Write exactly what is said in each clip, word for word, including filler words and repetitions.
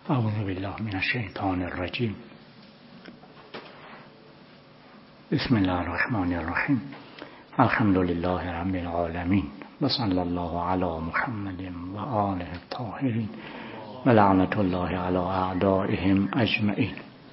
اعوذ بالله من الشیطان الرجیم. بسم الله الرحمن الرحیم. الحمد لله رب العالمین و صلی الله علی محمد و آله الطاهرین و لعنت الله علی اعدائهم اجمعین.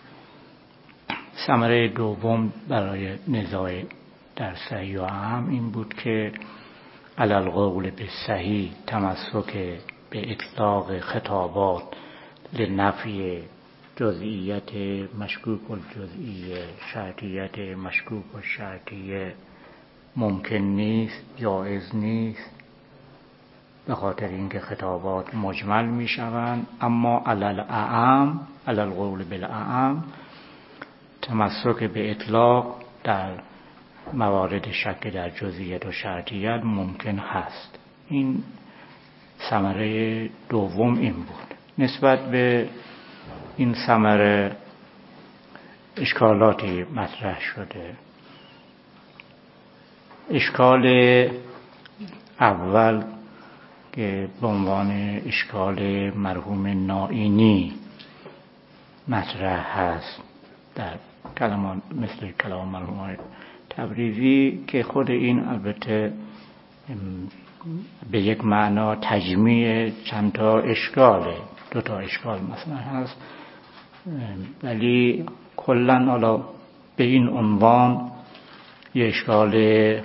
ثمره دوم برای نزاع در صحیح و اعم این بود که علی القول به صحیح تمسک به اطلاق خطابات لنفی جزئیت مشکوک الجزئیه، شرطیت مشکوک الشرطیه ممکن نیست، جایز نیست، به خاطر اینکه خطابات مجمل می شوند. اما علی الاعم، علی القول بالاعم، تمسک به اطلاق در موارد شک در جزئیت و شرطیت ممکن هست. این ثمره دوم این بود. نسبت به این ثمره اشکالاتی مطرح شده. اشکال اول که به عنوان اشکال مرحوم نائینی مطرح هست در کلام مثل کلام مرحوم تبریزی، که خود این البته به یک معنا تجمیع چند تا اشکاله، دو تا اشکال مثلا هست، ولی کلا حالا به این عنوان یه اشکال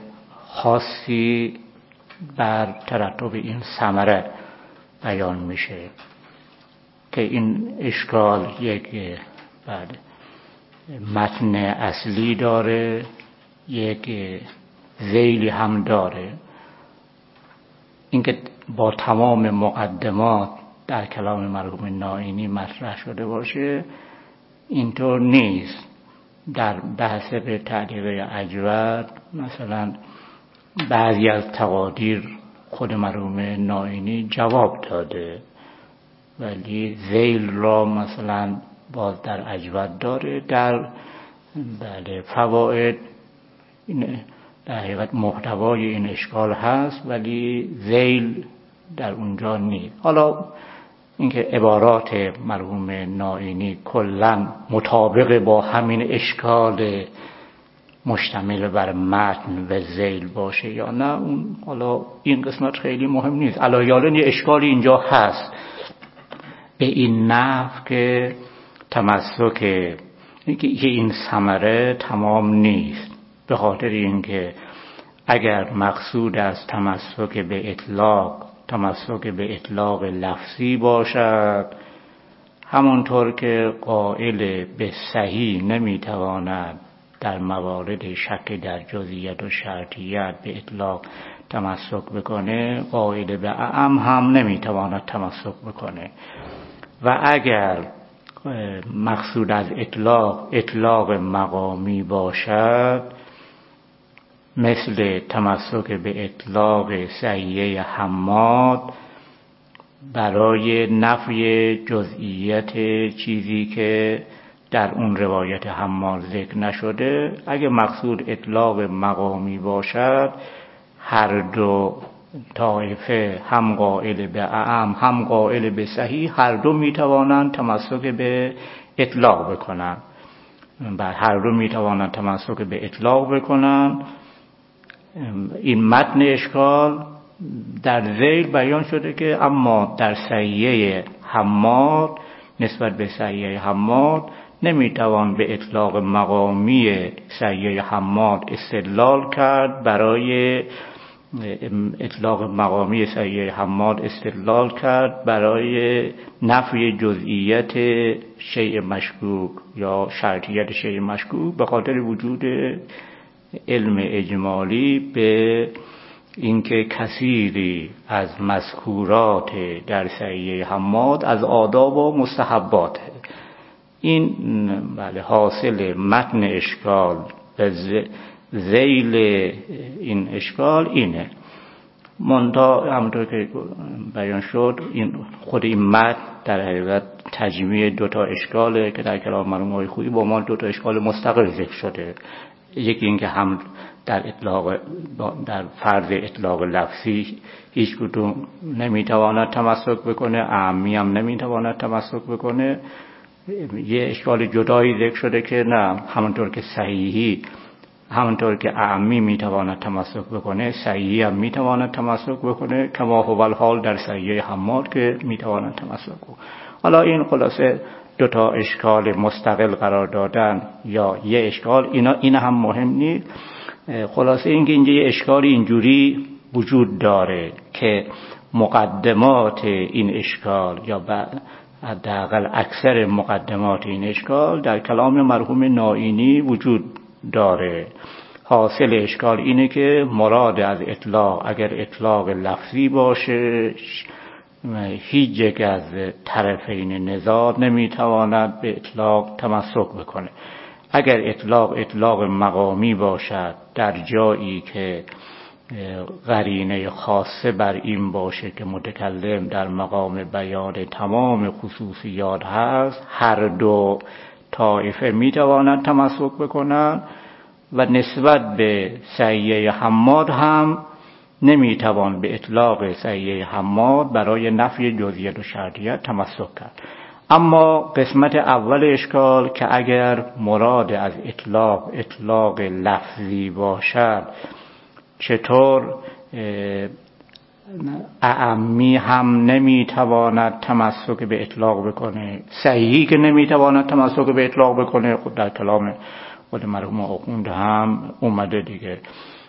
خاصی بر ترتب این ثمره بیان میشه که این اشکال یک بعد متن اصلی داره، یک ذیلی هم داره. اینکه با تمام مقدمات در کلام مرحوم نائینی مطرح شده باشه اینطور نیست. در بحث به تعلیق اجود مثلا بعضی از تقادیر خود مرحوم نائینی جواب داده، ولی ذیل را مثلا باز در اجود داره. در بله فواید این در حقیقت محتوای این اشکال هست ولی ذیل در اونجا نیست. حالا اینکه عبارات مرحوم نائینی کلا مطابق با همین اشکال مشتمل بر متن و ذیل باشه یا نه، اون حالا این قسمت خیلی مهم نیست. علایالن یه اشکالی اینجا هست به این نحو که تمسک که این ثمره تمام نیست، به خاطر اینکه اگر مقصود از تمسک به اطلاق تمسک به اطلاق لفظی باشد، همانطور که قائل به صحیح نمیتواند در موارد شک در جزئیت و شرطیت به اطلاق تمسک بکنه، قائل به اعم هم نمیتواند تمسک بکنه. و اگر مقصود از اطلاق اطلاق مقامی باشد، مثل تمسک به اطلاق صحیحه حماد برای نفی جزئیت چیزی که در اون روایت حماد ذکر نشده، اگه مقصود اطلاق مقامی باشد، هر دو طایفه هم قائل به اعم هم قائل به صحیح، هر دو میتوانند تمسک به اطلاق بکنند. بر هر دو میتوانند تمسک به اطلاق بکنند. این متن اشکال در ذیل بیان شده که اما در صحیحه حماد نسبت به صحیحه حماد نمیتوان به اطلاق مقامی صحیحه حماد استدلال کرد. برای اطلاق مقامی صحیحه حماد استدلال کرد برای نفی جزئیت شیء مشکوک یا شرطیت شیء مشکوک، به خاطر وجود علم اجمالی به اینکه کثیری از مذکورات در صحیحه حماد از آداب و مستحبات. این بله حاصل متن اشکال و ذیل این اشکال اینه. منتها همونطور که بیان شد این خود این متن در حقیقت تجمیع دو تا اشکاله که در کلام مرحوم آقای خویی با ما دو تا اشکال مستقل ذکر شده. یکی این که هم در اطلاق در فرض اطلاق لفظی هیچ کدوم نمیتواند تمسک بکنه، اعمی هم نمیتواند تمسک بکنه. یه اشکال جدایی ذکر شده که نه، همونطور که صحیحی همونطور که اعمی میتواند تمسک بکنه، صحیحی هم میتواند تمسک بکنه، کما هو الحال در صحیح حماد که میتواند تمسک بکنه. حالا این خلاصه دو تا اشکال مستقل قرار دادن یا یه اشکال، اینا این هم مهم نیست. خلاصه اینکه اینجا یه اشکالی اینجوری وجود داره که مقدمات این اشکال یا حداقل اکثر مقدمات این اشکال در کلام مرحوم نائینی وجود داره. حاصل اشکال اینه که مراد از اطلاق اگر اطلاق لفظی باشه، هیچ یک از طرفین نزاع نمیتواند به اطلاق تمسک بکنه. اگر اطلاق اطلاق مقامی باشد در جایی که قرینه خاصه بر این باشه که متکلم در مقام بیان تمام خصوصیات هست، هر دو طایفه میتوانند تمسک بکنند و نسبت به صحیح حماد هم نمیتوان به اطلاق صحیح حماد برای نفی جزئیات و شرطیت تمسک کرد. اما قسمت اول اشکال که اگر مراد از اطلاق اطلاق لفظی باشد، چطور اعمی هم نمیتواند تمسک به اطلاق بکنه؟ صحیحی که نمیتواند تمسک به اطلاق بکنه، خود در کلام خود مرحوم آخوند هم اومده دیگه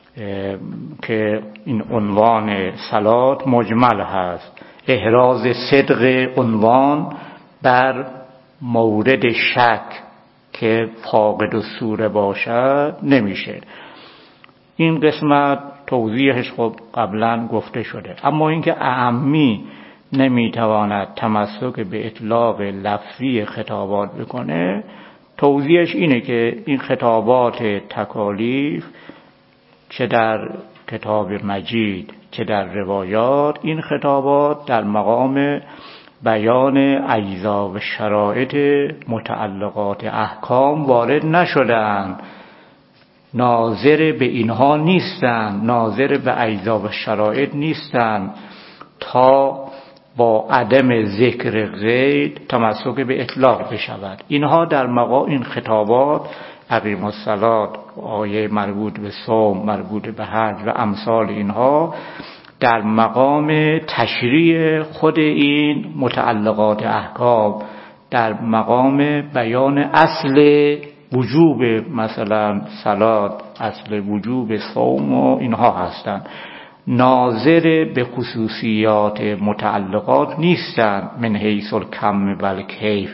که این عنوان صلات مجمل هست. احراز صدق عنوان بر مورد شک که فاقد الصوره باشد نمیشه. این قسمت توضیحش خب قبلا گفته شده. اما اینکه اعمی نمیتواند تمسک به اطلاق لفظی خطابات بکنه، توضیحش اینه که این خطابات تکالیف چه در کتاب مجید چه در روایات، این خطابات در مقام بیان اجزا و شرایط متعلقات احکام وارد نشدند، ناظر به اینها نیستند، ناظر به اجزا و شرایط نیستند تا با عدم ذکر غیر تمسک به اطلاق بشود. اینها در مقام این خطابات اقیم الصلاة، آیه مربوط به صوم، مربوط به حج و امثال اینها در مقام تشریع خود این متعلقات احکام، در مقام بیان اصل وجوب مثلا صلات، اصل وجوب صوم و اینها هستند، ناظر به خصوصیات متعلقات نیستند من حیث الکم و الکیف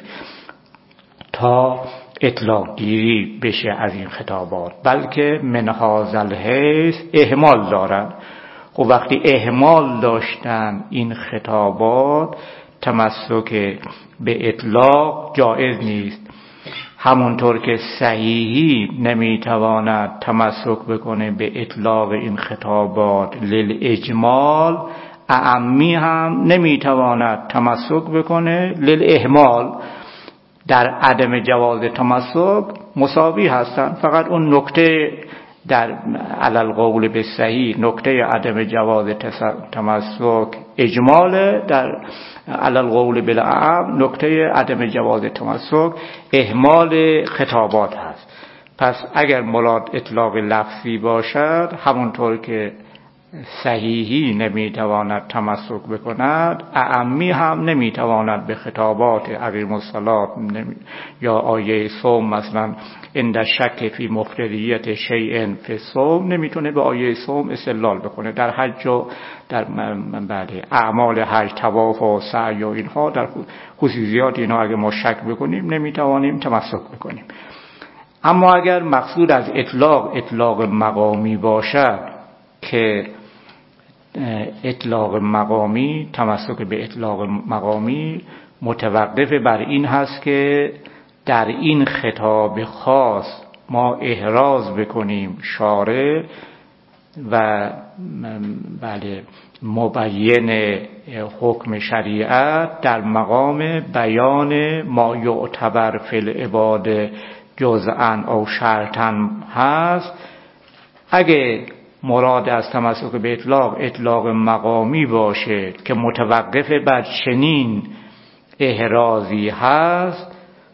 تا اطلاق گیری بشه از این خطابات، بلکه من هذا الحیث اهمال دارند. خب وقتی اهمال داشتن این خطابات، تمسک به اطلاق جایز نیست. همونطور که صحیحی نمیتواند تمسک بکنه به اطلاق این خطابات للاجمال، اعمی هم نمیتواند تمسک بکنه للاهمال. در عدم جواز تمسک مساوی هستند، فقط اون نکته در علل قول به صحیح نکته عدم جواز تمسک اجمال، در علل قول بالعام نکته عدم جواز تمسک اهمال خطابات هست. پس اگر مراد اطلاق لفظی باشد، همونطور که صحیحی نمیتواند تمسک بکند، اعمی هم نمیتواند به خطابات اقیم الصلاة یا آیه صوم مثلا عند شک فی مفردیت شیء فی الصوم نمیتونه به آیه صوم استدلال بکنه. در حج و در بعد اعمال حج، طواف و سعی و اینها، در خصوصیات اینها اگه ما شک بکنیم نمیتوانیم تمسک بکنیم. اما اگر مقصود از اطلاق اطلاق مقامی باشد که اطلاق مقامی، تمسک به اطلاق مقامی متوقف بر این هست که در این خطاب خاص ما احراز بکنیم شارع و بله مبین حکم شریعت در مقام بیان ما یعتبر فی العباد جزءا او شرطا هست، اگه مراد از تمسک به اطلاق اطلاق مقامی باشه که متوقف بر چنین احرازی هست،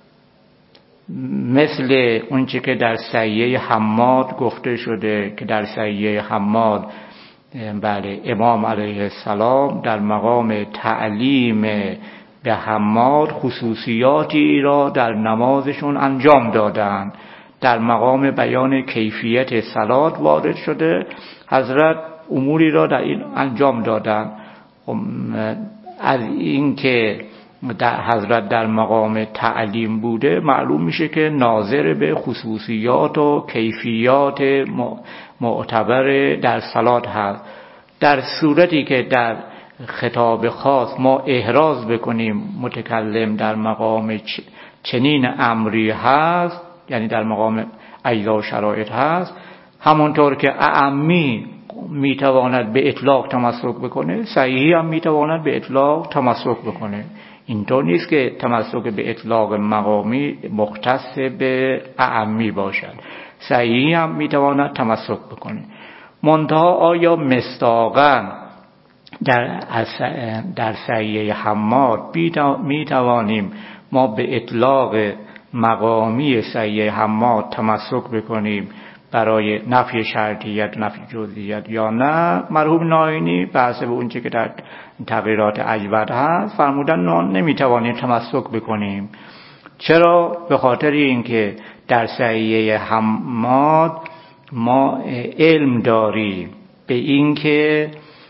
مثل اونچه که در صحیحه حماد گفته شده که در صحیحه حماد بله امام علیه السلام در مقام تعلیم به حماد خصوصیاتی را در نمازشون انجام دادن، در مقام بیان کیفیت صلات وارد شده، حضرت اموری را در این انجام دادن. از این که در حضرت در مقام تعلیم بوده معلوم میشه که ناظر به خصوصیات و کیفیات معتبر در صلات هست. در صورتی که در خطاب خاص ما احراز بکنیم متکلم در مقام چنین امری هست، یعنی در مقام اجزا و شرایط هست، همونطور که اعمی میتواند به اطلاق تمسک بکنه، صحیحی هم میتواند به اطلاق تمسک بکنه. اینطور نیست که تمسک به اطلاق مقامی مختص به اعمی باشد، صحیحی هم میتواند تمسک بکنه. منتها آیا مصداقاً در در صحیحه حماد میتوانیم ما به اطلاق مقامی صحیحه حماد تمسک بکنیم برای نفی شرطیت، نفی جزئیت یا نه؟ مرحوم نائینی بحث به اونچه که در تغییرات اجود هست فرمودن نه، نمیتوانیم تمسک بکنیم. چرا؟ به خاطر اینکه در صحیحه حماد ما علم داریم به اینکه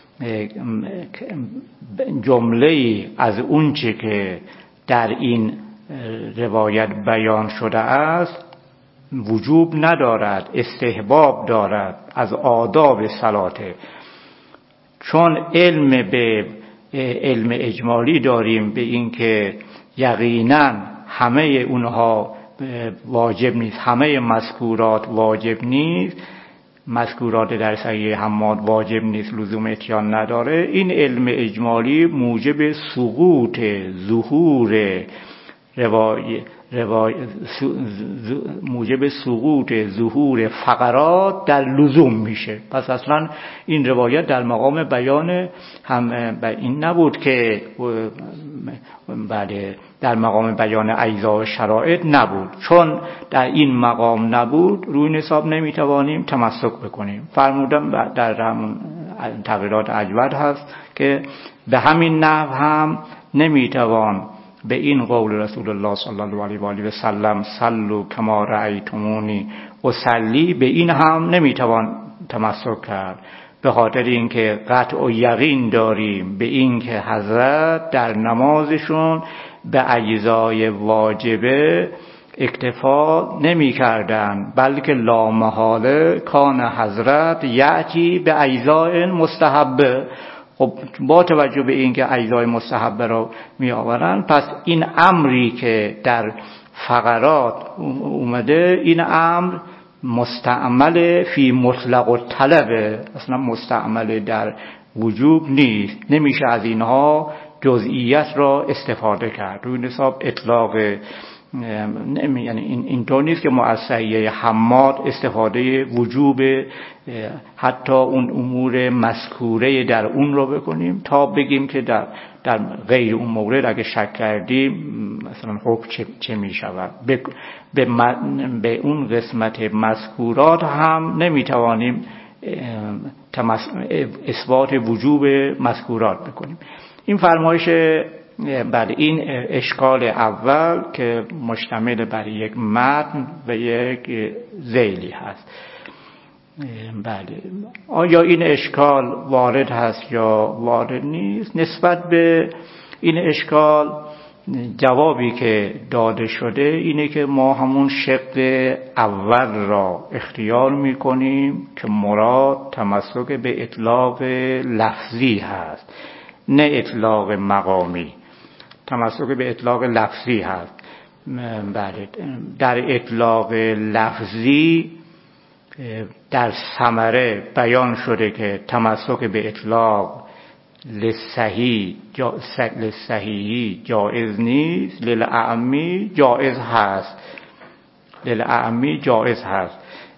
جمله از اونچه که در این روایت بیان شده است وجوب ندارد، استحباب دارد، از آداب صلاته. چون علم به علم اجمالی داریم به این که یقینا همه اونها واجب نیست، همه مذکورات واجب نیست، مذکورات در صحیح حماد واجب نیست، لزوم اتیان نداره، این علم اجمالی موجب سقوط ظهور روای روای موجب سقوط ظهور فقرات در لزوم میشه. پس اصلا این روایت در مقام بیان هم این نبود که بعد در مقام بیان اجزا و شرایط نبود. چون در این مقام نبود روی نصاب نمیتوانیم تمسک بکنیم. فرمودم در همون تغییرات اجود هست که به همین نحو هم نمیتوان به این قول رسول الله صلی الله علیه و آله و سلم صلوا کما رأیتمونی اصلی، به این هم نمیتوان تمسک کرد، به خاطر اینکه قطع و یقین داریم به اینکه حضرت در نمازشون به اجزای واجبه اکتفا نمی کردن، بلکه لامحاله کان حضرت یأتی به اجزای مستحبه. خب با توجه به اینکه اجزای مستحبه را می آورن، پس این امری که در فقرات اومده این امر مستعمل فی مطلق الطلب، اصلا مستعمل در وجوب نیست، نمیشه از اینها جزئیت را استفاده کرد. روی نصاب اطلاق نمی، یعنی این اینطور نیست که ما از صحیحه حماد استفاده وجوب حتی اون امور مذکوره در اون رو بکنیم تا بگیم که در در غیر اون مورد اگه شک کردیم مثلا حکم چه, چه می شود. به, به, به اون قسمت مذکورات هم نمیتوانیم اثبات وجوب مذکورات بکنیم. این فرمایش بله این اشکال اول که مشتمل بر یک متن و یک ذیلی هست. بله آیا این اشکال وارد هست یا وارد نیست؟ نسبت به این اشکال جوابی که داده شده اینه که ما همون شق اول را اختیار میکنیم که مراد تمسک به اطلاق لفظی هست، نه اطلاق مقامی. تمسک به اطلاق لفظی هست. بله در اطلاق لفظی در ثمره بیان شده که تمسک به اطلاق لصحیح جا لصحیحی جائز نیست، للأعمی جائز هست، للأعمی جائز هست.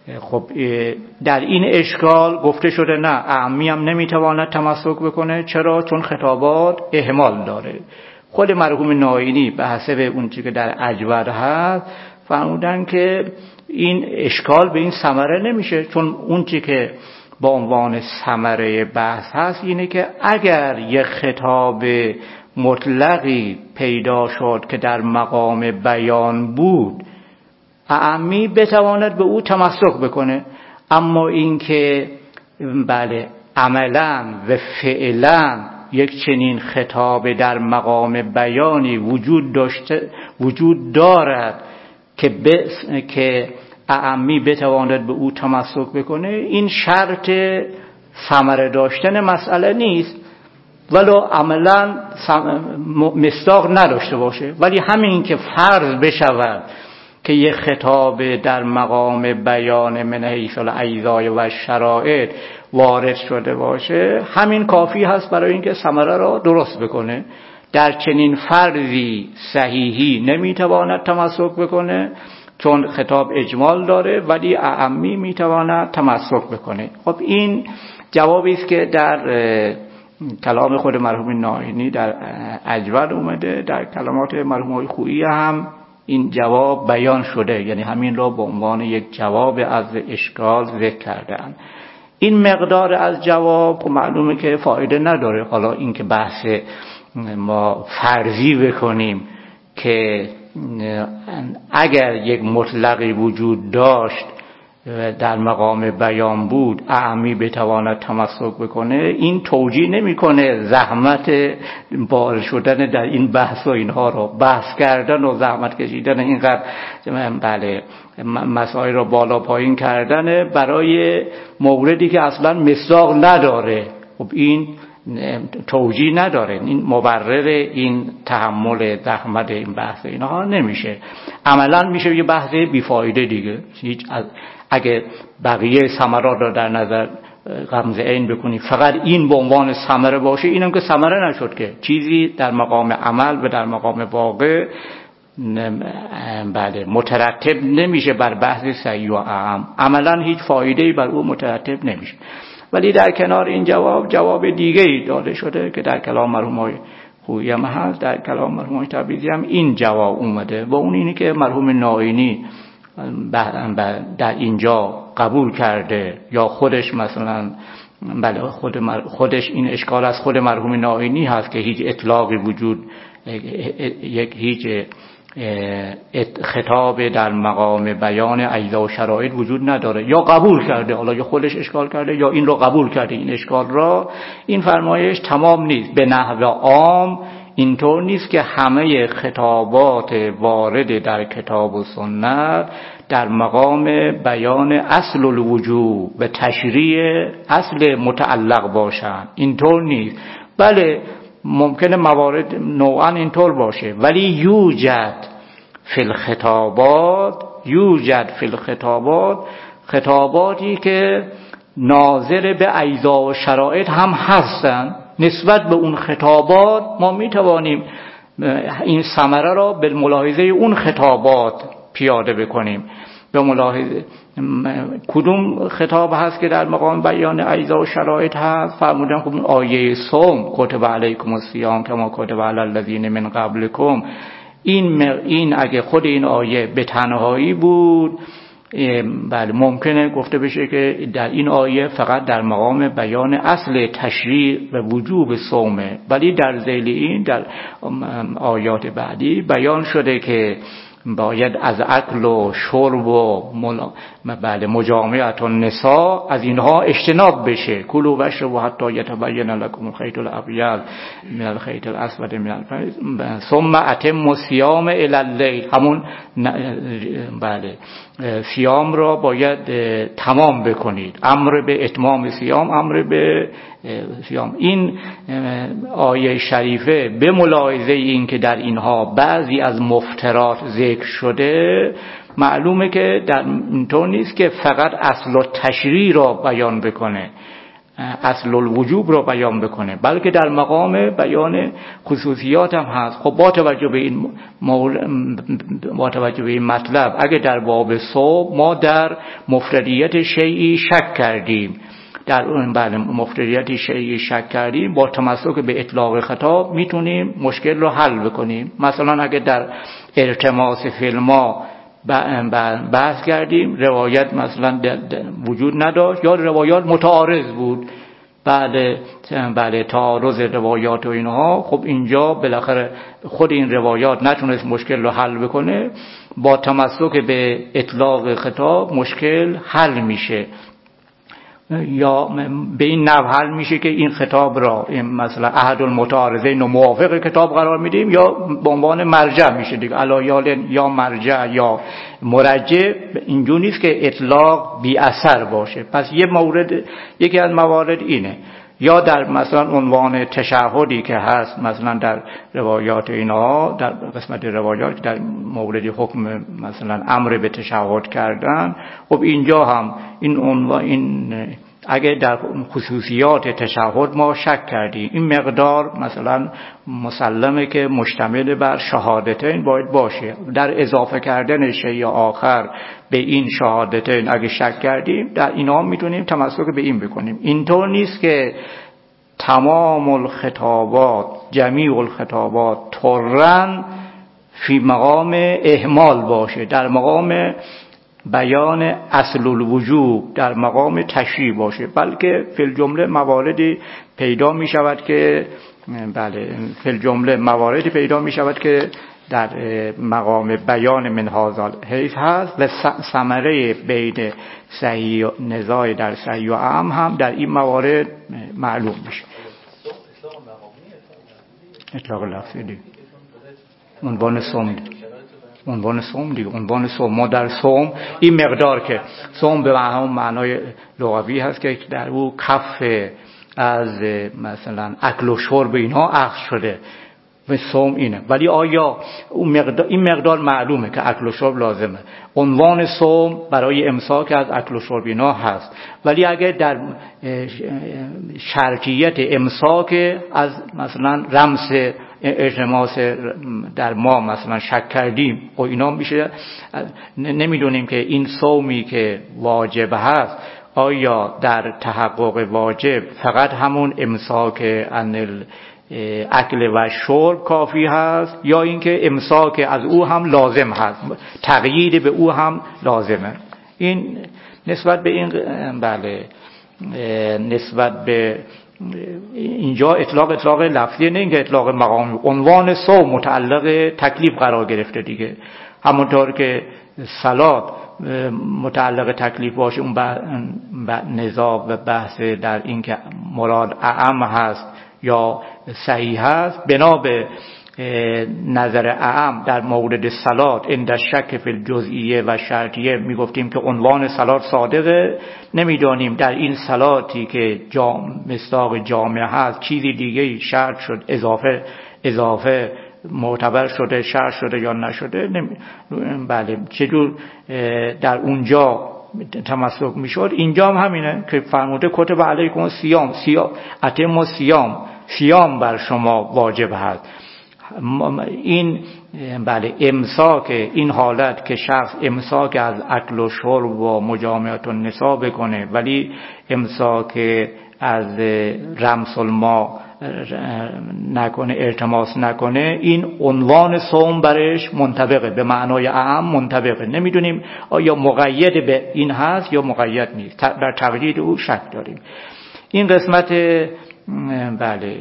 خب در این اشکال گفته شده نه، اعمی هم نمیتواند تمسک بکنه. چرا؟ چون خطابات اهمال داره. خود مرحوم نائینی به حسب اون چیزی که در اجود هست فرمودن که این اشکال به این ثمره نمیشه، چون اون چیزی که با عنوان ثمره بحث هست اینه که اگر یک خطاب مطلقی پیدا شد که در مقام بیان بود، اعمی بتواند به او تمسک بکنه. اما این که بله عملا و فعلا یک چنین خطاب در مقام بیانی وجود داشته وجود دارد که بس که اعمی بتواند به او تمسک بکنه، این شرط ثمره داشتن مسئله نیست، ولو عملا مصداق نداشته باشه. ولی همین که فرض بشود که یک خطاب در مقام بیان من حیث الاجزاء و شرایط وارد شده باشه، همین کافی هست برای اینکه ثمره را درست بکنه. در چنین فرضی صحیحی نمیتواند تمسک بکنه چون خطاب اجمال داره، ولی اعمی میتواند تمسک بکنه. خب این جوابی است که در کلام خود مرحوم نائینی در اجود اومده. در کلمات مرحوم خویی هم این جواب بیان شده، یعنی همین را به عنوان یک جواب از اشکال ذکر کردن. این مقدار از جواب معلومه که فایده نداره. حالا این که بحث ما فرضی بکنیم که اگر یک مطلقی وجود داشت در مقام بیان بود اعمی بتواند تمسک بکنه، این توجیه نمیکنه زحمت بار شدن در این بحث و اینها رو بحث کردن و زحمت کشیدن اینقدر بله مسائل رو بالا پایین کردن برای موردی که اصلا مصداق نداره. خب این توجیه نداره، این مبرر این تحمل زحمت این بحث اینها نمیشه. عملا میشه یه بحث بیفایده دیگه. هیچ اگه بقیه ثمرات رو در نظر غمزه عین بکنی فقط این به عنوان ثمره باشه، اینم که ثمره نشد که چیزی در مقام عمل و در مقام واقع بله مترتب نمیشه بر بحث صحیح و اعم. عملا هیچ فایده‌ای بر او مترتب نمیشه. ولی در کنار این جواب جواب دیگه‌ای داده شده که در کلام مرحوم خویی هم هست، در کلام مرحوم تبریزی هم این جواب اومده و اون اینه که مرحوم نائینی در اینجا قبول کرده یا خودش مثلا بله خود خودش این اشکال از خود مرحوم نائینی هست که هیچ اطلاقی وجود یک هیچ خطاب در مقام بیان اجزا و شرایط وجود نداره، یا قبول کرده، حالا یا خودش اشکال کرده یا این رو قبول کرده این اشکال را. این فرمایش تمام نیست. به نحو عام اینطور نیست که همه خطابات وارد در کتاب و سنت در مقام بیان اصل الوجوب و تشریع اصل متعلق باشند. اینطور نیست. بله ممکنه موارد نوعا اینطور باشه، ولی یوجد فی الخطابات یوجد فی الخطابات خطاباتی که ناظر به اجزا و شرایط هم هستند. نسبت به اون خطابات ما میتوانیم این ثمره را به ملاحظه اون خطابات پیاده بکنیم. به ملاحظه کدوم خطاب هست که در مقام بیان اجزا و شرایط هست؟ فرمودن خب آیه صوم کتب علیکم الصیام کما کتب علی الذین من قبلکم. این این اگه خود این آیه به تنهایی بود بله ممکنه گفته بشه که در این آیه فقط در مقام بیان اصل تشریع و وجوب صومه، ولی در ذیل این در آیات بعدی بیان شده که باید از اکل و شرب و ملا... بله مجامعت النساء از اینها اجتناب بشه. کلوا واشربوا حتی یتبین لکم الخیط الابیض من الخیط الاسود من الفجر ثم اتموا الصیام الی الليل. همون بله صیام را باید تمام بکنید. امر به اتمام صیام، امر به صیام. این آیه شریفه به ملاحظه این که در اینها بعضی از مفترات ذکر شده، معلومه که در اینطور نیست که فقط اصل و تشریع را بیان بکنه. اصل الوجوب رو بیان بکنه، بلکه در مقام بیان خصوصیات هم هست. خب با توجه به این مول... با توجه به این مطلب اگه در باب صوم ما در مفردیت شیئی شک کردیم، در اون بله مفردیت شیئی شک کردیم، با تمسک به اطلاق خطاب میتونیم مشکل رو حل بکنیم. مثلا اگه در التماس فیلما بحث کردیم، روایت مثلا وجود نداشت یا روایات متعارض بود، بله بله تعارض روایات و اینها، خب اینجا بالاخره خود این روایات نتونست مشکل رو حل بکنه، با تمسک به اطلاق خطاب مشکل حل میشه، یا به این نحو حل میشه که این خطاب را مثلا احد المتعارضین و موافق کتاب قرار میدیم، یا به عنوان مرجع میشه دیگه، علایال یا مرجع یا مرجع. اینجور نیست که اطلاق بی اثر باشه. پس یه مورد، یکی از موارد اینه. یا در مثلا عنوان تشهدی که هست مثلا در روایات اینها، در قسمت روایات در مورد حکم مثلا امر به تشهد کردن، خب اینجا هم این عنوان این اگه در خصوصیات تشهد ما شک کردیم، این مقدار مثلا مسلمه که مشتمل بر شهادتین باید باشه. در اضافه کردن شیء آخر به این شهادتین اگه شک کردیم، در اینا میتونیم تمسک به این بکنیم. اینطور نیست که تمام الخطابات، جمیع الخطابات طرًا فی مقام اهمال باشه، در مقام بیان اصل الوجوب، در مقام تشریع باشه، بلکه فی الجمله مواردی پیدا می شود که بله فی الجمله مواردی پیدا می شود که در مقام بیان من هذا الحیث هست و ثمره بین صحیح نزاع در صحیح و عام هم در این موارد معلوم میشه. اطلاق لفظی دیگه عنوان صوم عنوان صوم دیگه عنوان صوم ما در صوم این مقدار که صوم به همون معنای لغوی هست که در او کف از مثلا اکل و شرب اینها اخذ شده و صوم اینه. ولی آیا اون مقدار، این مقدار معلومه که اکل و شرب لازمه، عنوان صوم برای امساک از اکل و شرب اینها هست، ولی اگه در شرطیت امساک از مثلا رمز التماس در ما مثلا شک کردیم و اینا میشه، نمیدونیم که این صومی که واجب هست آیا در تحقق واجب فقط همون امساک عن اکل و شرب کافی هست، یا اینکه امساک از او هم لازم هست، تقیید به او هم لازمه. این نسبت به این بله نسبت به اینجا اطلاق اطلاق لفظی، نه اینکه اطلاق مقامی. عنوان صوم متعلق تکلیف قرار گرفته دیگه، همونطور که صلات متعلق تکلیف باشه، اون نزاع و بحث در این که مراد اعم هست یا صحیح هست. بنا به نظر اعم در مورد صلات عند شک فی الجزئیه و شرطیه میگفتیم که عنوان صلات صادقه، نمیدانیم در این صلاتی که جام مصداق جامع هست چیزی دیگه شرط شد، اضافه اضافه معتبر شده، شرط شده یا نشده. بله چجور در اونجا تمسک میشد، اینجا هم همینه که فرموده کتب علیکم صیام صیام اتم صیام صیام بر شما واجب هست. این بله امساک، این حالت که شخص امساک از اکل و شرب و مجامعت النساء بکنه ولی امساک از رمس الماء نکنه، التماس نکنه، این عنوان صوم برش منطبقه، به معنای اعم منطبقه. نمیدونیم آیا مقید به این هست یا مقید نیست، در تقیید او شک داریم. این قسمت بله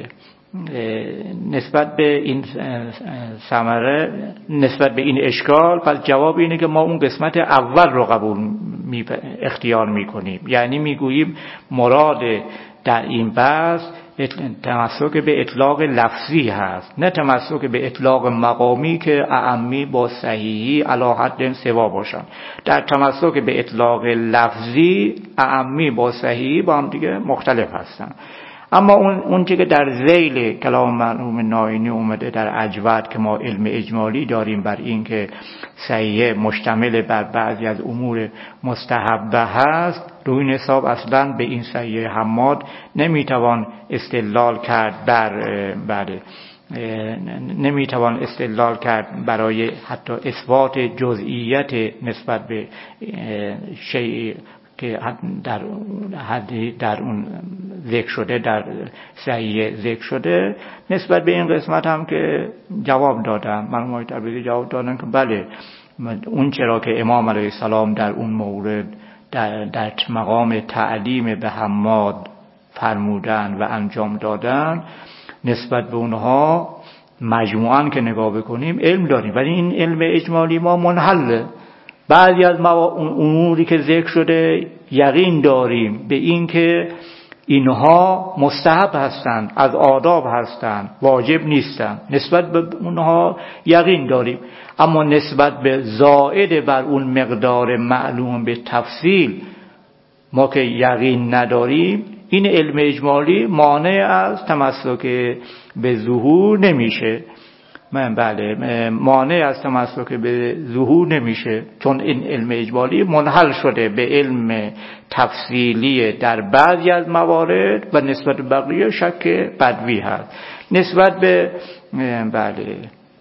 نسبت به این ثمره، نسبت به این اشکال، پس جواب اینه که ما اون قسمت اول رو قبول می اختیار میکنیم، یعنی میگوییم مراد در این بحث تمسک به اطلاق لفظی هست، نه تمسک به اطلاق مقامی که اعمی با صحیحی علی حد سوا باشن. در تمسک به اطلاق لفظی اعمی با صحیحی با هم دیگه مختلف هستن. اما اون اون چیزی که در ذیل کلام مرحوم نائینی اومده در اجود که ما علم اجمالی داریم بر این که صحیح مشتمل بر بعضی از امور مستحبه هست، روی این حساب اصلا به این صحیح حماد نمیتوان استدلال کرد بر بر نمیتوان استدلال کرد برای حتی اثبات جزئیت نسبت به شیء که در حدی در اون ذکر شده، در صحیح ذکر شده. نسبت به این قسمت هم که جواب دادم، مرحوم تبریزی جواب دادن که بله اون چرا که امام علیه السلام در اون مورد در, در مقام تعلیم به حماد فرمودن و انجام دادن، نسبت به اونها مجموعاً که نگاه بکنیم علم داریم، ولی این علم اجمالی ما منحله. بعضی از اموری که ذکر شده یقین داریم به این که اینها مستحب هستند، از آداب هستند، واجب نیستند، نسبت به اونها یقین داریم. اما نسبت به زائد بر اون مقدار معلوم به تفصیل ما که یقین نداریم، این علم اجمالی مانع از تمسک به ظهور نمیشه. من بله مانع از تمسک به ظهور نمیشه، چون این علم اجمالی منحل شده به علم تفصیلی در بعضی از موارد و نسبت به بقیه شک بدوی هست. نسبت به بله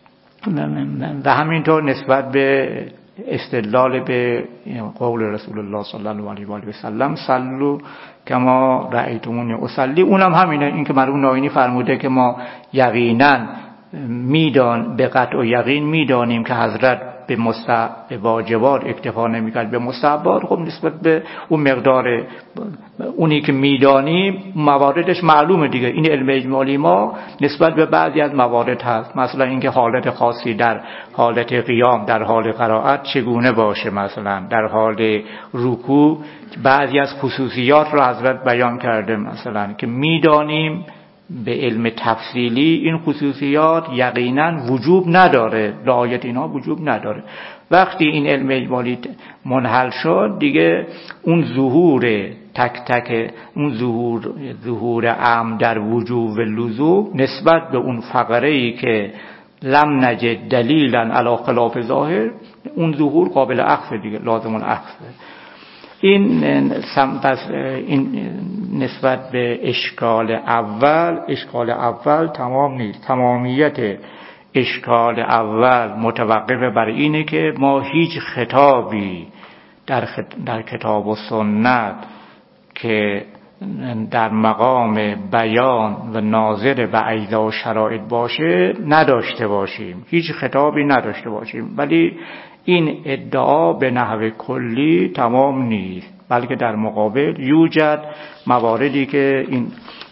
و همینطور نسبت به استدلال به قول رسول الله صلی الله علیه و آله و سلم صلوا کما رأیتمونی اصلی، اونم همینه. این که مرحوم نائینی فرموده که ما یقینا میدان به قطع و یقین میدانیم که حضرت به مستحب به واجبات اکتفا نمی‌کرد، به مستحبات. خب نسبت به اون مقدار اونی که میدانیم مواردش معلومه دیگه. این علم اجمالی ما نسبت به بعضی از موارد هست، مثلا اینکه حالت خاصی در حالت قیام، در حال قرائت چگونه باشه، مثلا در حال رکوع بعضی از خصوصیات را حضرت بیان کرده، مثلا که میدانیم به علم تفصیلی این خصوصیات یقینا وجوب نداره، رعایت اینها وجوب نداره. وقتی این علم اجمالی منحل شد دیگه اون ظهور تک تک اون ظهور ظهور عام در وجوب و لزوم نسبت به اون فقره‌ای که لم نجد دلیلا علی خلاف ظاهر، اون ظهور قابل اخذ دیگه، لازم الاخذ. این پس این نسبت به اشکال اول، اشکال اول تمام نیست. تمامیت اشکال اول متوقف بر اینه که ما هیچ خطابی در, خط... در کتاب و سنت که در مقام بیان و ناظر به اجزا و شرایط باشه نداشته باشیم، هیچ خطابی نداشته باشیم. ولی این ادعا به نحو کلی تمام نیست، بلکه در مقابل یوجد مواردی که این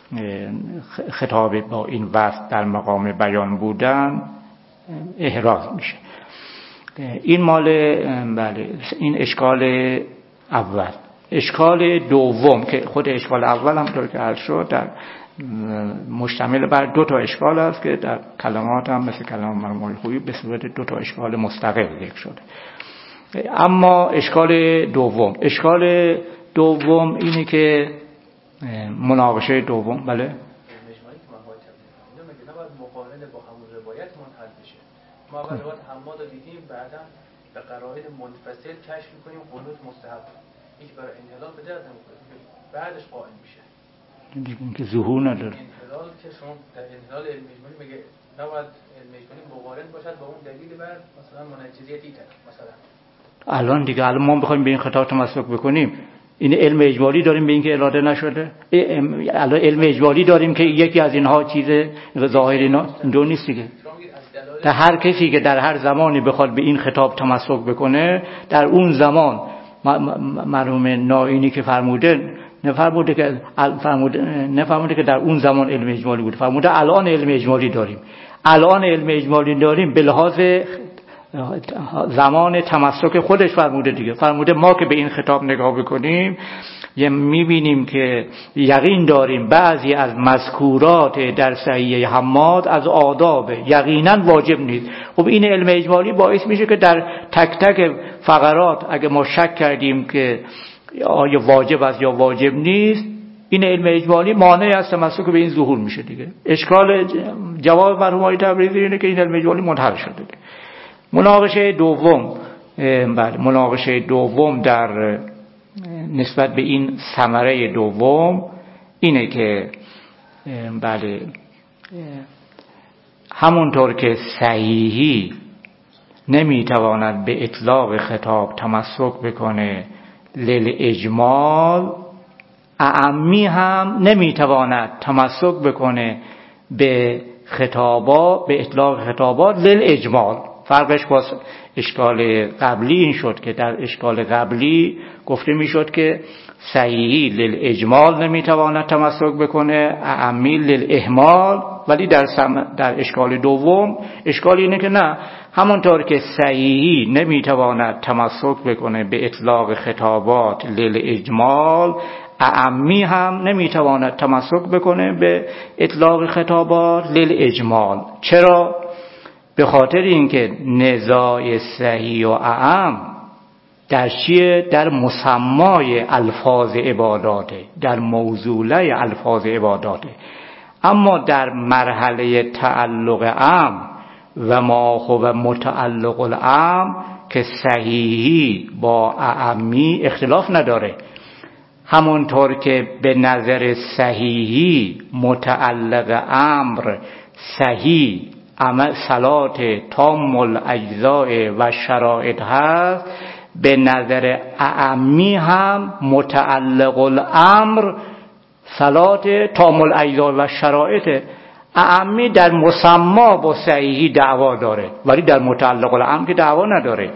خطاب با این وصف در مقام بیان بودن احراز میشه. این مال بله این اشکال اول. اشکال دوم که خود اشکال اول هم طور که عرض شد در مشتمل بر دو تا اشکال است که در کلمات هم مثل کلام مرحوم خویی به صورت دو تا اشکال مستقل ذکر شده. اما اشکال دوم اشکال دوم اینه که مناقشه دوم بله مجموعی که ما باید تبدیل کنیم میگه نباید مقارنه با همون روایت منحل بشه. ما اول روایت حماد رو دیدیم، بعدا به قرائن منفصل کشف میکنیم قنوت مستحب، هیچ برای انحلال به درد نمیخوره، بعدش قائل میشه. دیگه اینکه ظهور نداره. انحلال که شما در انحلال علم اجمالی میگه نباید علم اجمالی مقارن باشد با اون دلیل بر مثلا منجزیت این طرف. مثلا الان دیگه الان ما بخوایم به این خطاب تمسک بکنیم، این علم اجمالی داریم به این که اراده نشده، الان علم اجمالی داریم که یکی از اینها چیز ظاهر اینا دو نیست دیگه. در هر کسی که در هر زمانی بخواد به این خطاب تمسک بکنه، در اون زمان مرحوم نائینی که فرموده نفرموده که فرموده نفرموده که در اون زمان علم اجمالی بود، فرموده الان علم اجمالی داریم. الان علم اجمالی داریم به لحاظ زمان تمسک خودش فرموده دیگه. فرموده ما که به این خطاب نگاه بکنیم یه میبینیم که یقین داریم بعضی از مذکورات در صحیح حماد از آداب یقینا واجب نیست. خب این علم اجمالی باعث میشه که در تک تک فقرات اگه ما شک کردیم که آیا واجب است یا واجب نیست، این علم اجمالی مانع از تمسک به این ظهور میشه دیگه. اشکال جواب مرحوم آقای تبریزی اینه که این علم اجمالی منحل شده. مناقشه دوم، بله مناقشه دوم در نسبت به این ثمره دوم اینه که بله همونطور که صحیحی نمیتواند به اطلاق خطاب تمسک بکنه لیل اجمال، اعمی هم نمیتواند تمسک بکنه به خطابات، به اطلاق خطابات لیل اجمال. فرقش با اشکال قبلی این شد که در اشکال قبلی گفته میشد که صحیحی لیل اجمال نمیتواند تمسک بکنه، اعمی لیل اهمال، ولی در سم... در اشکال دوم اشکال اینه که نه، همونطور که صحیحی نمیتواند تمسک بکنه به اطلاق خطابات لیل اجمال، اعمی هم نمیتواند تمسک بکنه به اطلاق خطابات لیل اجمال. چرا؟ به خاطر اینکه نزاع صحیح و اعم در چیه؟ در مسمای الفاظ عباداته، در موضوعه الفاظ عباداته. اما در مرحله تعلق اعم و ما هو متعلق الاعم که صحیحی با اعمی اختلاف نداره، همونطور که به نظر صحیحی متعلق امر صحیح عمل صلات تام الاجزاء و شرائط هست، به نظر اعمی هم متعلق الامر صلات تام الاجزاء و شرائط. اعمی در مسما با صحیحی دعوا داره ولی در متعلق الامر که دعوا نداره.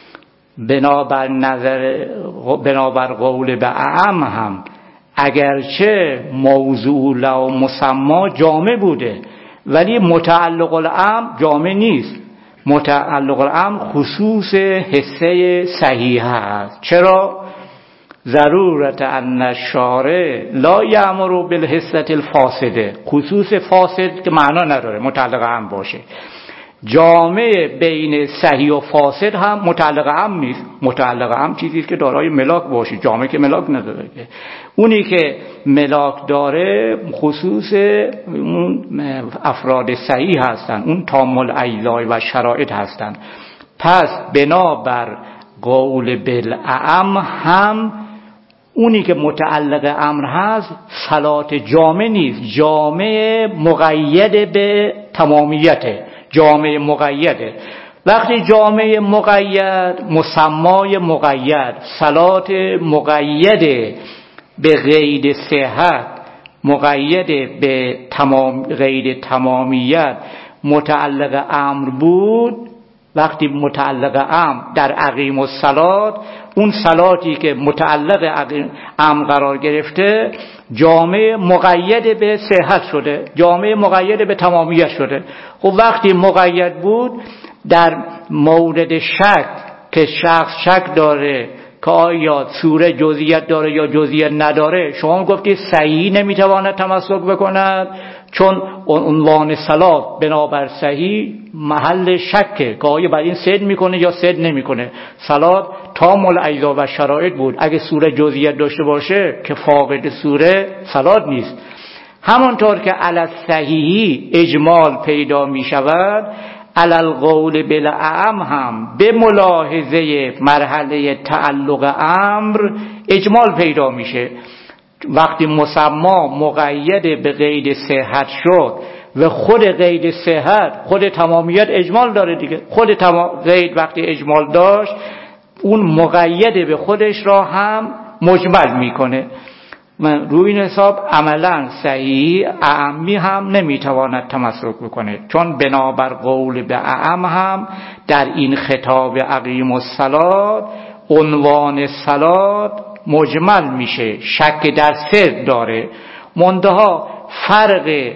بنابر نظر بنابر قول به اعم هم اگرچه موضوع و مسما جامع بوده ولی متعلق الامر جامع نیست. متعلق الامر خصوص حصه صحیح است. چرا؟ ضرورت ان الشارع لا یأمر بالحصه الفاسده، خصوص فاسد که معنا نداره متعلق امر باشه. جامع بین صحیح و فاسد هم متعلق امر نیست. متعلق امر چیزی است که دارای ملاک باشه، جامع که ملاک نداره که. اونی که ملاک داره خصوص اون افراد صحیح هستن، اون تام الاجزاء و شرائط هستن. پس بنابر قول بالاعم هم اونی که متعلق امر هست صلات جامع نیست، جامع مقید به تمامیته، جامع مقیده. وقتی جامع مقید، مسمای مقید، صلات مقید به قید صحت، مقید به تمام قید تمامیت متعلق امر بود، وقتی متعلق امر در اقیم الصلات، اون صلاتی که متعلق امر قرار گرفته جامع مقید به صحت شده، جامع مقید به تمامیت شده. خب وقتی مقید بود در مورد شک که شخص شک داره که آیا سوره جزئیت داره یا جزئیت نداره، شما گفتید صحیح نمیتواند تمسک بکند چون عنوان صلات بنابر صحیح محل شکه که آیا بر این صد میکنه یا صد نمیکنه. صلات تام الاجزاء و شرائط بود، اگه سوره جزئیت داشته باشه که فاقد سوره صلات نیست. همانطور که علی الصحیح اجمال پیدا میشود، علی القول بالاعم هم به ملاحظه مرحله تعلق امر اجمال پیدا میشه. وقتی مسما مقید به قید صحت شد و خود قید صحت خود تمامیت اجمال داره دیگه، خود تمام قید وقتی اجمال داشت اون مقید به خودش را هم مجمل میکنه. من روی این حساب عملا صحیح اعمی هم نمیتواند تمسک بکنه، چون بنابر قول به اعم هم در این خطاب اقیم الصلات عنوان صلات مجمل میشه، شک در سر داره. منتها فرق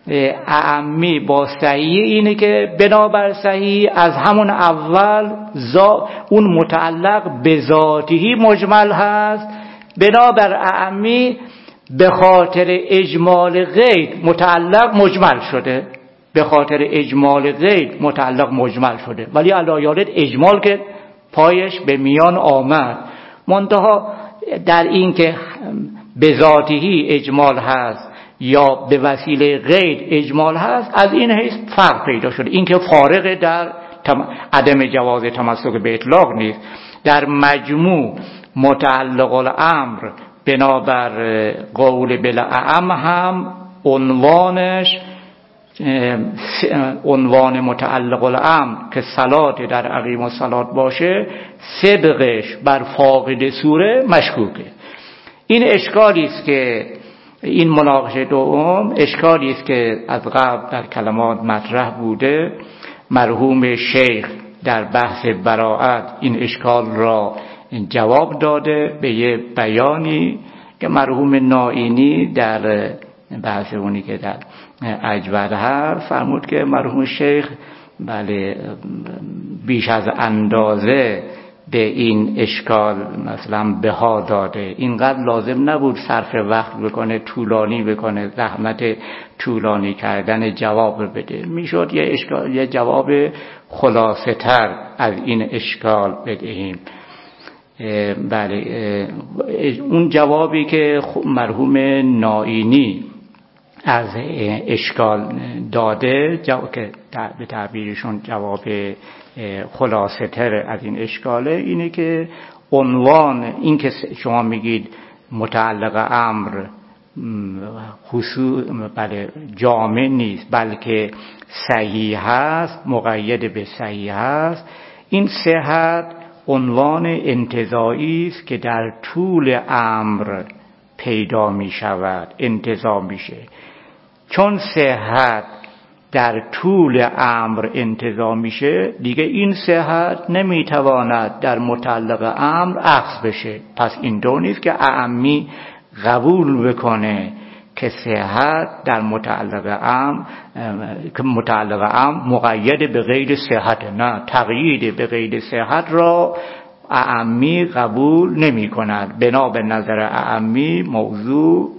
اعمی با صحیح اینه که بنابر صحیح از همون اول اون متعلق به ذاتی مجمل هست، بنابر اعمی به خاطر اجمال غیر متعلق مجمل شده، به خاطر اجمال غیر متعلق مجمل شده. ولی علایالد اجمال که پایش به میان آمد، منتها در این که به ذاتهی اجمال هست یا به وسیله غیر اجمال هست، از این حیث فرق پیدا شده. این که فارغ در عدم جواز تمسک به اطلاق نیست. در مجموع متعلق الامر بنابر قول بالاعم هم عنوانش عنوان متعلق الامر که صلات در عقیم الصلات باشه، صدقش بر فاقد سوره مشکوکه. این اشکالی است که این مناقشه دوم اشکالی است که از قبل در کلمات مطرح بوده. مرحوم شیخ در بحث براءت این اشکال را جواب داده به یه بیانی که مرحوم نائینی در بحث اونی که در اجود هست فرمود که مرحوم شیخ بله بیش از اندازه به این اشکال مثلا بها داده، اینقدر لازم نبود صرف وقت بکنه، طولانی بکنه، زحمت طولانی کردن جواب بده، میشد یه اشکال یه جواب خلاصه تر از این اشکال بدهیم. بله اون جوابی که مرحوم نائینی از اشکال داده جواب که به تعبیرشون جواب خلاصه تر از این اشکاله، اینه که عنوان این که شما میگید متعلق امر خصوص بله جامع نیست بلکه صحیح هست، مقید به صحیح هست، این صحت عنوان انتزاعی است که در طول امر پیدا می شود، انتزاع میشه. چون صحت در طول امر انتزاع میشه، دیگه این صحت نمیتواند در متعلق امر اخذ بشه. پس این دو نیست که اعمی قبول بکنه که صحت در متعلق امر که متعلق امر مقید به غیر صحت، نه، تقیید به غیر صحت را اعمی قبول نمی کند. بنا به نظر اعمی موضوع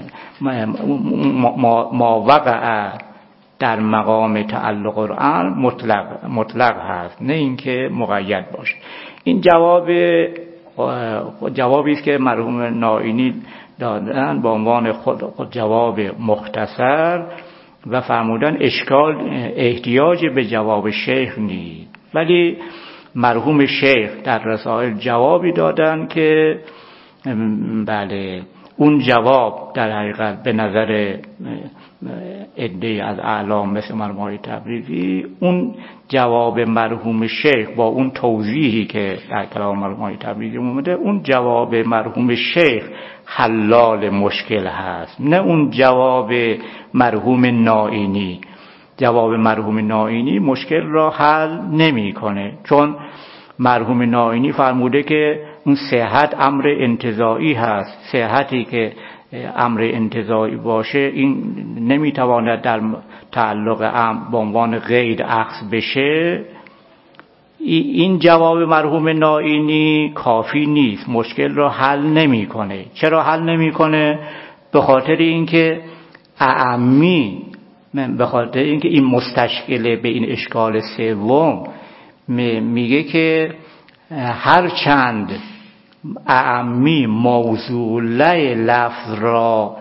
ما وقع در مقام تعلق الامر مطلق مطلق هست، نه اینکه مقید باشه. این جواب جوابی است که مرحوم نائینی دادن به عنوان خود جواب مختصر و فرمودن اشکال احتیاج به جواب شیخ نیست. ولی مرحوم شیخ در رسائل جوابی دادن که بله اون جواب در حقیقت به نظر عده از اعلام مثل مرحوم تبریزی، اون جواب مرحوم شیخ با اون توضیحی که در کلام مرحوم تبریزی اومده، اون جواب مرحوم شیخ حلال مشکل هست، نه اون جواب مرحوم نائینی. جواب مرحوم نائینی مشکل را حل نمی‌کنه، چون مرحوم نائینی فرموده که اون صحت امر انتزاعی هست. صحتی که امر انتزاعی باشه این نمیتواند در تعلق امر به عنوان غیر اخذ بشه. این جواب مرحوم نائینی کافی نیست، مشکل را حل نمیکنه. چرا حل نمیکنه؟ به خاطر اینکه اعمی به خاطر اینکه این مستشکل به این اشکال سوم میگه که هر چند اعمی موضوعه لفظ را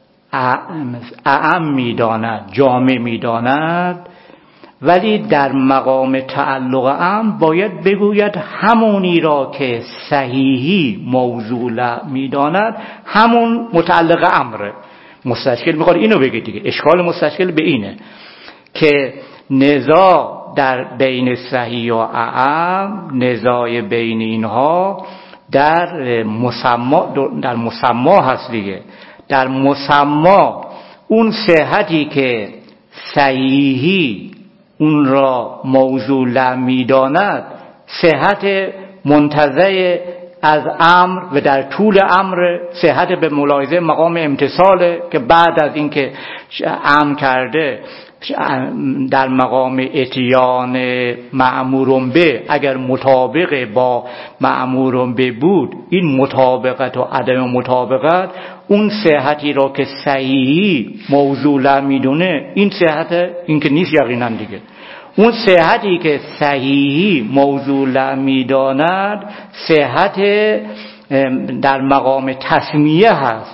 اعم میداند، جامع میداند، ولی در مقام تعلق اعم باید بگوید همونی را که صحیحی موضوع میداند همون متعلق امره. مستشکل میخواد اینو بگه دیگه. اشکال مستشکل به اینه که نزاع در بین صحیح و اعم، نزاع بین اینها در مسما در مسما هست دیگه. در مسما اون صحتی که صحیحی اون را موضوع میداند، صحت منتزع از امر و در طول امر، صحت به ملاحظه مقام امتصاله که بعد از اینکه امر کرده در مقام اتیان مأمورون به، اگر مطابق با مأمورون به بود، این مطابقت و عدم مطابقت اون صحتی را که صحیحی موضوع میدونه، این صحت این که نیست یقینا دیگه. اون صحتی که صحیحی موضوع میداند صحت در مقام تسمیه هست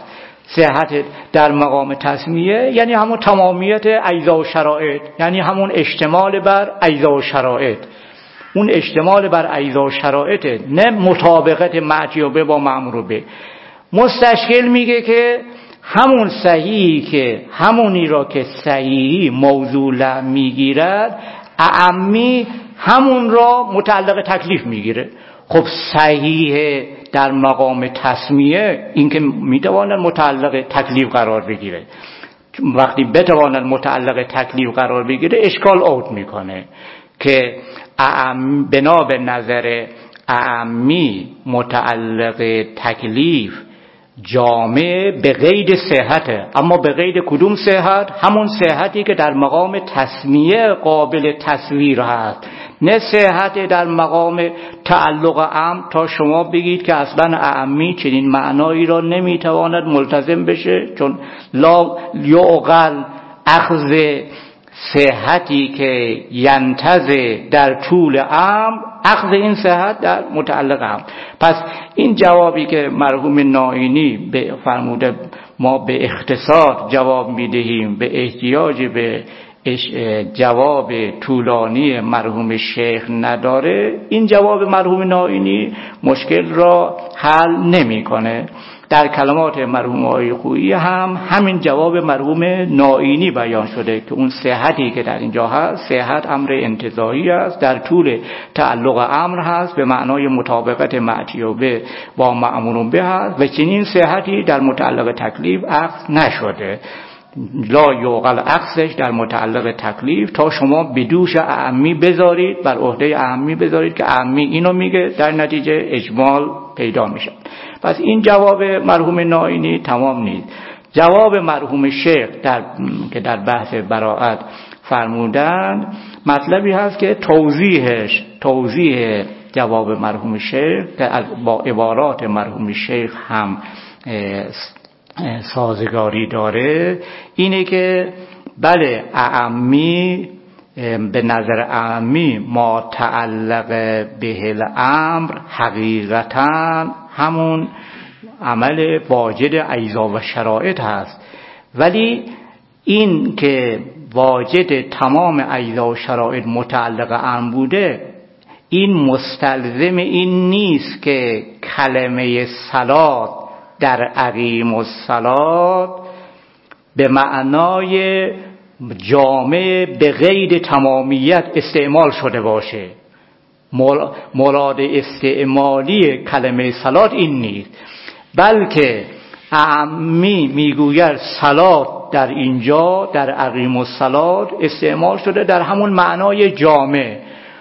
صحت در مقام تسمیه یعنی همون تمامیت اجزا و شرایط، یعنی همون اشتمال بر اجزا و شرایط، اون اشتمال بر اجزا و شرایطه، نه مطابقت معتیوبه با مأمور به. مستشکل میگه که همون صحیحی که همونی را که صحیحی موضوع میگیرد، اعمی همون را متعلق تکلیف میگیره. خب صحیح در مقام تسمیه این که میتواند متعلق تکلیف قرار بگیره، وقتی بتواند متعلق تکلیف قرار بگیره اشکال عود میکنه که اعم بنا به نظر اعمی متعلق تکلیف جامع به قید صحته. اما به قید کدوم صحت؟ همون صحتی که در مقام تسمیه قابل تصویر هست، نه صحت در مقام تعلق عام تا شما بگید که اصلا اعمی چنین معنایی را نمیتواند ملتزم بشه، چون لا یعقل اخذ صحتی که ینتزع در طول عام اخذ این صحت در متعلق عام. پس این جوابی که مرحوم نائینی به فرموده ما به اختصار جواب میدهیم به احتیاج به جواب طولانی مرحوم شیخ نداره، این جواب مرحوم نائینی مشکل را حل نمیکنه. در کلمات مرحوم آقای خویی هم همین جواب مرحوم نائینی بیان شده که اون صحتی که در اینجا هست صحت امر انتزاعی است، در طول تعلق امر هست، به معنای مطابقت معتیوبه با مأمور به هست و چنین صحتی در متعلق تکلیف اخذ نشده. لا یوقل اخذش در متعلق تکلیف تا شما بدوش اعمی بذارید، بر عهده اعمی بذارید که اعمی اینو میگه، در نتیجه اجمال پیدا میشه. پس این جواب مرحوم نائینی تمام نیست. جواب مرحوم شیخ در که در بحث براءت فرمودن مطلبی هست که توضیحش توضیح جواب مرحوم شیخ که با عبارات مرحوم شیخ هم سازگاری داره، اینه که بله اعمی به نظر اعمی ما تعلق به الامر حقیقتا همون عمل واجد اجزا و شرایط هست، ولی این که واجد تمام اجزا و شرایط متعلق امر بوده این مستلزم این نیست که کلمه صلات در اقیم الصلات به معنای جامع به غیر تمامیت استعمال شده باشه. مراد استعمالی کلمه صلات این نیست، بلکه اعمی میگوید صلات در اینجا در اقیم الصلات استعمال شده در همون معنای جامع،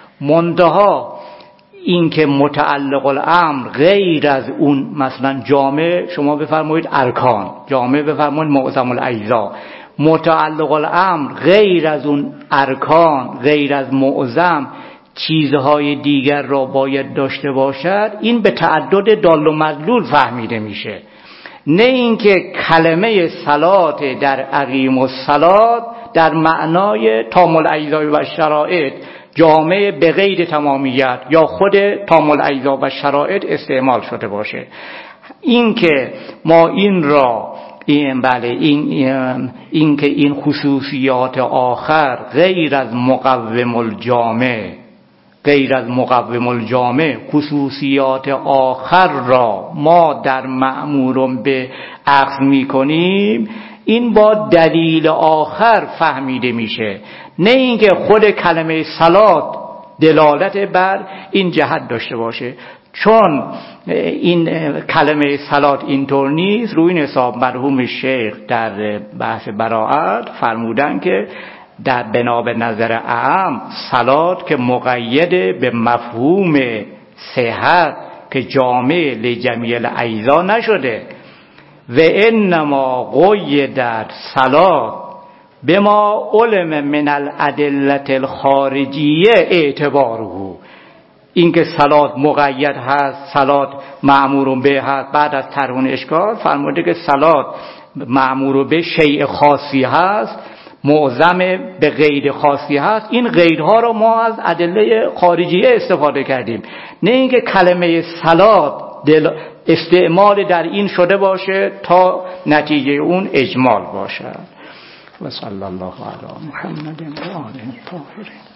منتها این که متعلق الامر غیر از اون، مثلا جامع شما بفرمایید ارکان، جامع بفرمایید معظم الاجزا، متعلق الامر غیر از اون ارکان، غیر از معظم چیزهای دیگر را باید داشته باشد، این به تعدد دال و مدلول فهمیده میشه، نه اینکه کلمه صلات در اقیم الصلات در معنای تام الاجزا و شرایط جامع به غیر تمامیت یا خود تام الاجزا و شرایط استعمال شده باشه. این که ما این را این بله این این که این خصوصیات آخر غیر از مقوم الجامع غیر از مقوم الجامع خصوصیات آخر را ما در مأمور به اخذ می‌کنیم، این با دلیل آخر فهمیده میشه، نه اینکه خود کلمه صلات دلالت بر این جهت داشته باشه. چون این کلمه صلات اینطور نیست، روی این حساب مرحوم شیخ در بحث براءت فرمودن که در بنا به نظر اعم صلات که مقید به مفهوم صحت که جامع لجمیع الاجزا نشده و انما قیدت صلات بما علم من الادله الخارجیه اعتباره، این که صلات مقید هست، صلات مأمور به هست، بعد از طرح اشکال فرموده که صلات مأمور به شیء خاصی هست، معظم به غیر خاصی هست، این غیرها رو ما از ادله خارجیه استفاده کردیم، نه اینکه کلمه صلات استعمال در این شده باشه تا نتیجه اون اجمال باشه. و صلی الله علی محمد و آله الطاهرین.